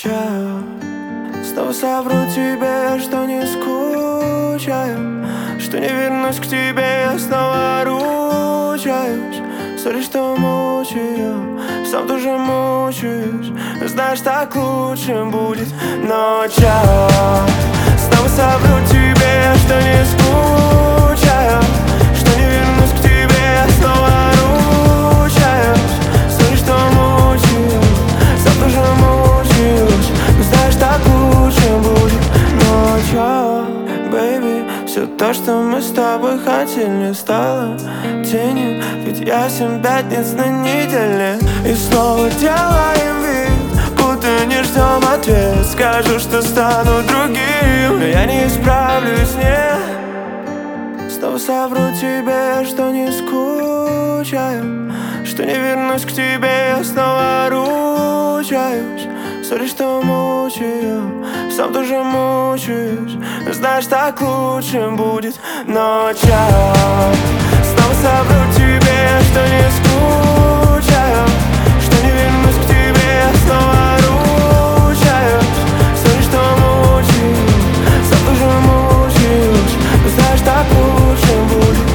Ночью снова совру тебе, что не скучаю, что не вернусь к тебе, я снова ручаюсь. Сори, что мучаю, сам тоже мучаюсь. Знаешь, так лучше будет. Ночью снова совру тебе, что не скучаю, что не вернусь к тебе, я снова ручаюсь. Сори, что мучаю, сам тоже мучаюсь. Знаешь, так лучше будет. Ночью, baby, все то, что мы с тобой хотели, стало тенью. Ведь я 7 пятниц на неделе. И снова делаем вид, будто не ждем ответ. Скажу, что стану другим, но я не исправлюсь, нет. Снова совру тебе, что не скучаю, что не вернусь к тебе, я снова ручаюсь. Сори, что мучаю, сам тоже мучаюсь. Знаешь, так лучше будет. Ночью снова совру тебе, что не скучаю, что не вернусь к тебе, я снова ручаюсь. Сори, что мучаю, сам тоже мучаюсь. Знаешь, так лучше будет.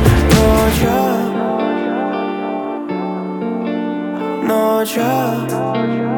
Ночью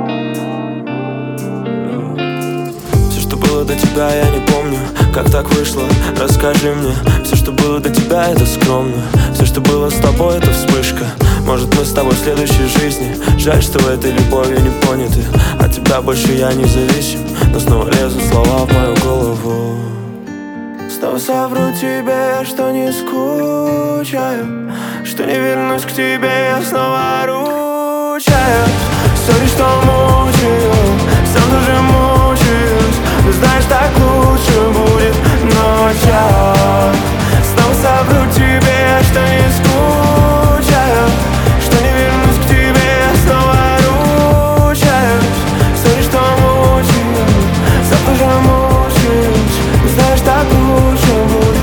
было до тебя, я не помню, как так вышло, расскажи мне. Все, что было до тебя, это скромно. Все, что было с тобой, это вспышка. Может, мы с тобой в следующей жизни. Жаль, что в этой любови не поняты. От тебя больше я не зависим, но снова лезут слова в мою голову. Снова совру тебе, что не скучаю, что не вернусь к тебе, я снова ручаюсь. Сори, что мучаю, сам тоже мучаюсь. Знаешь, так лучше будет. Ночью снова совру тебе, что не скучаю, что не вернусь к тебе, я снова ручаюсь. Сори, что мучаю, сам тоже мучаюсь. Знаешь, так лучше будет.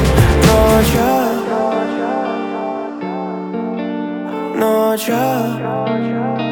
Ночью